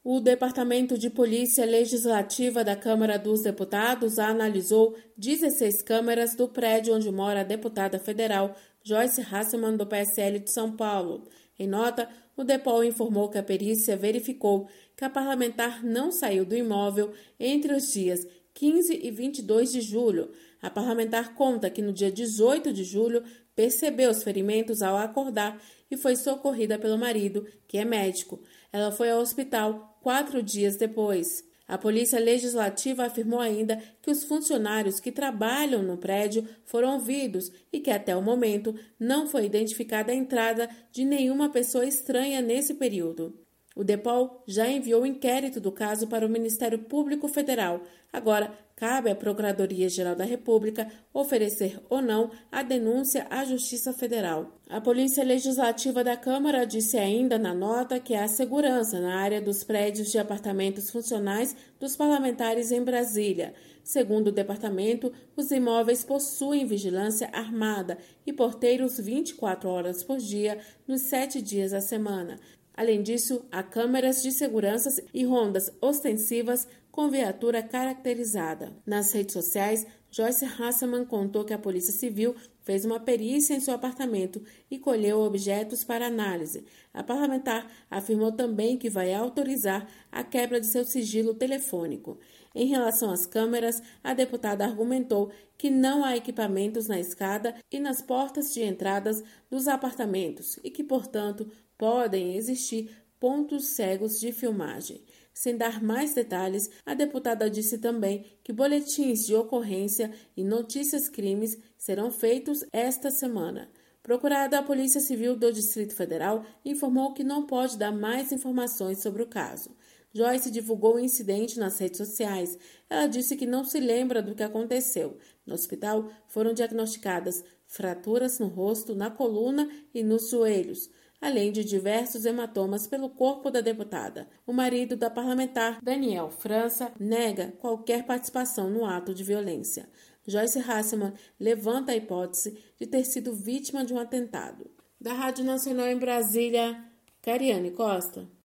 O Departamento de Polícia Legislativa da Câmara dos Deputados analisou 16 câmeras do prédio onde mora a deputada federal Joyce Hasselmann, do PSL de São Paulo. Em nota, o DEPOL informou que a perícia verificou que a parlamentar não saiu do imóvel entre os dias 15 e 22 de julho. A parlamentar conta que no dia 18 de julho percebeu os ferimentos ao acordar e foi socorrida pelo marido, que é médico. Ela foi ao hospital 4 dias depois. A Polícia Legislativa afirmou ainda que os funcionários que trabalham no prédio foram ouvidos e que até o momento não foi identificada a entrada de nenhuma pessoa estranha nesse período. O DEPOL já enviou o inquérito do caso para o Ministério Público Federal. Agora, cabe à Procuradoria-Geral da República oferecer ou não a denúncia à Justiça Federal. A Polícia Legislativa da Câmara disse ainda na nota que há segurança na área dos prédios de apartamentos funcionais dos parlamentares em Brasília. Segundo o departamento, os imóveis possuem vigilância armada e porteiros 24 horas por dia, nos 7 dias da semana. Além disso, há câmeras de segurança e rondas ostensivas com viatura caracterizada. Nas redes sociais, Joyce Hasselmann contou que a Polícia Civil fez uma perícia em seu apartamento e colheu objetos para análise. A parlamentar afirmou também que vai autorizar a quebra de seu sigilo telefônico. Em relação às câmeras, a deputada argumentou que não há equipamentos na escada e nas portas de entradas dos apartamentos e que, portanto, podem existir pontos cegos de filmagem. Sem dar mais detalhes, a deputada disse também que boletins de ocorrência e notícias crimes serão feitos esta semana. Procurada, a Polícia Civil do Distrito Federal informou que não pode dar mais informações sobre o caso. Joyce divulgou o incidente nas redes sociais. Ela disse que não se lembra do que aconteceu. No hospital foram diagnosticadas fraturas no rosto, na coluna e nos joelhos, além de diversos hematomas pelo corpo da deputada. O marido da parlamentar, Daniel França, nega qualquer participação no ato de violência. Joyce Hasselmann levanta a hipótese de ter sido vítima de um atentado. Da Rádio Nacional em Brasília, Cariane Costa.